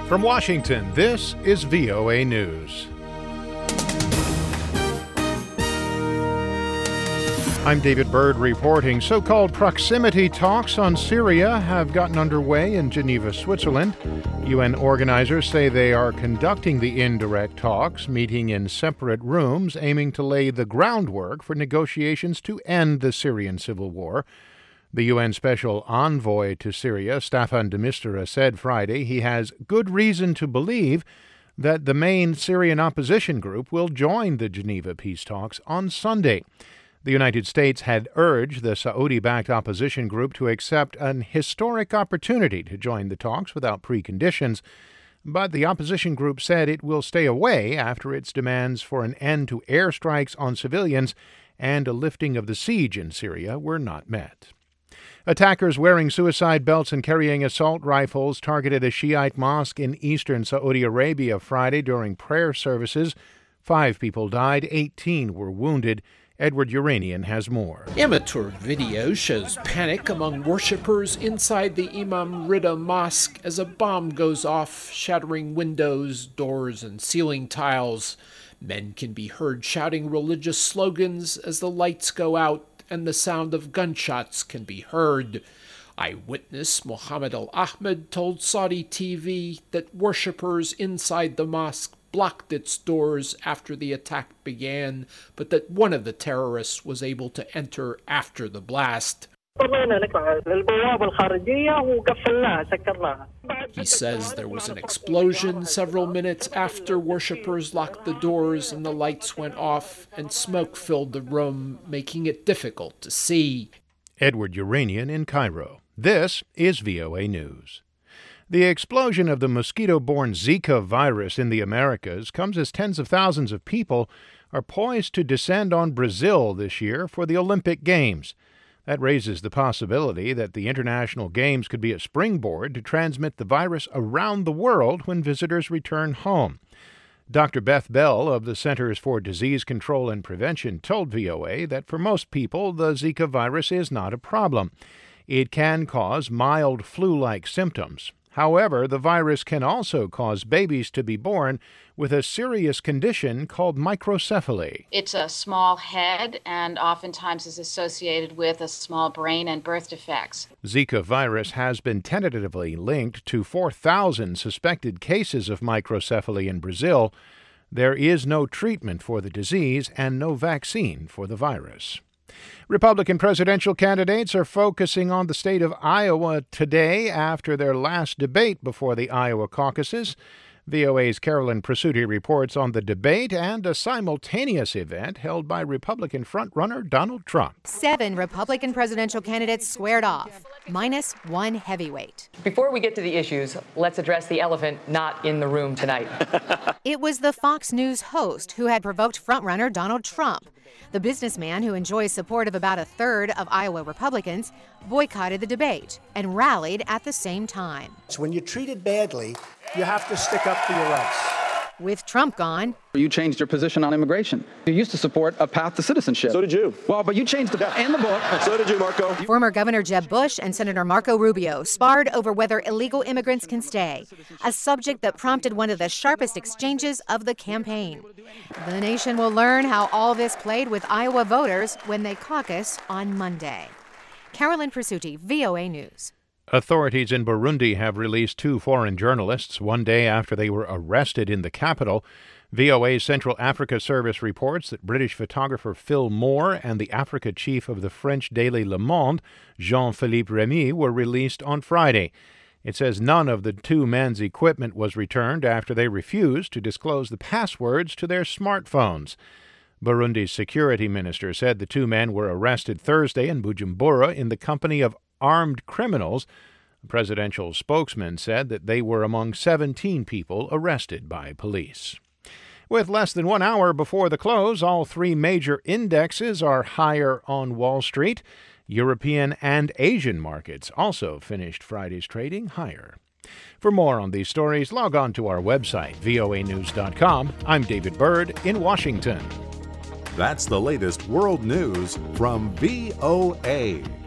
From Washington, this is VOA News. I'm David Byrd reporting. So-called proximity talks on Syria have gotten underway in Geneva, Switzerland. UN organizers say they are conducting the indirect talks, meeting in separate rooms, aiming to lay the groundwork for negotiations to end the Syrian civil war. The UN Special Envoy to Syria, Staffan de Mistura, said Friday he has good reason to believe that the main Syrian opposition group will join the Geneva peace talks on Sunday. The United States had urged the Saudi-backed opposition group to accept an historic opportunity to join the talks without preconditions, but the opposition group said it will stay away after its demands for an end to airstrikes on civilians and a lifting of the siege in Syria were not met. Attackers wearing suicide belts and carrying assault rifles targeted a Shiite mosque in eastern Saudi Arabia Friday during prayer services. 5 people died, 18 were wounded. Edward Uranian has more. Amateur video shows panic among worshippers inside the Imam Rida Mosque as a bomb goes off, shattering windows, doors, and ceiling tiles. Men can be heard shouting religious slogans as the lights go out and the sound of gunshots can be heard. Eyewitness Mohammed Al-Ahmed told Saudi TV that worshippers inside the mosque blocked its doors after the attack began, but that one of the terrorists was able to enter after the blast. He says there was an explosion several minutes after worshippers locked the doors and the lights went off, and smoke filled the room, making it difficult to see. Edward Uranian in Cairo. This is VOA News. The explosion of the mosquito-borne Zika virus in the Americas comes as tens of thousands of people are poised to descend on Brazil this year for the Olympic Games. That raises the possibility that the International Games could be a springboard to transmit the virus around the world when visitors return home. Dr. Beth Bell of the Centers for Disease Control and Prevention told VOA that for most people, the Zika virus is not a problem. It can cause mild flu-like symptoms. However, the virus can also cause babies to be born with a serious condition called microcephaly. It's a small head and oftentimes is associated with a small brain and birth defects. Zika virus has been tentatively linked to 4,000 suspected cases of microcephaly in Brazil. There is no treatment for the disease and no vaccine for the virus. Republican presidential candidates are focusing on the state of Iowa today after their last debate before the Iowa caucuses. VOA's Carolyn Presutti reports on the debate and a simultaneous event held by Republican frontrunner Donald Trump. 7 Republican presidential candidates squared off, minus 1 heavyweight. Before we get to the issues, let's address the elephant not in the room tonight. It was the Fox News host who had provoked frontrunner Donald Trump. The businessman, who enjoys support of about a third of Iowa Republicans, boycotted the debate and rallied at the same time. When you're treated badly, you have to stick up for your rights. With Trump gone, you changed your position on immigration. You used to support a path to citizenship. So did you. Well, but you changed in the book. So did you, Marco. Former Governor Jeb Bush and Senator Marco Rubio sparred over whether illegal immigrants can stay, a subject that prompted one of the sharpest exchanges of the campaign. The nation will learn how all this played with Iowa voters when they caucus on Monday. Carolyn Presutti, VOA News. Authorities in Burundi have released 2 foreign journalists 1 day after they were arrested in the capital. VOA's Central Africa Service reports that British photographer Phil Moore and the Africa chief of the French daily Le Monde, Jean-Philippe Remy, were released on Friday. It says none of the 2 men's equipment was returned after they refused to disclose the passwords to their smartphones. Burundi's security minister said the 2 men were arrested Thursday in Bujumbura in the company of armed criminals. The presidential spokesman said that they were among 17 people arrested by police. With less than 1 hour before the close, all 3 major indexes are higher on Wall Street. European and Asian markets also finished Friday's trading higher. For more on these stories, log on to our website, voanews.com. I'm David Byrd in Washington. That's the latest world news from VOA.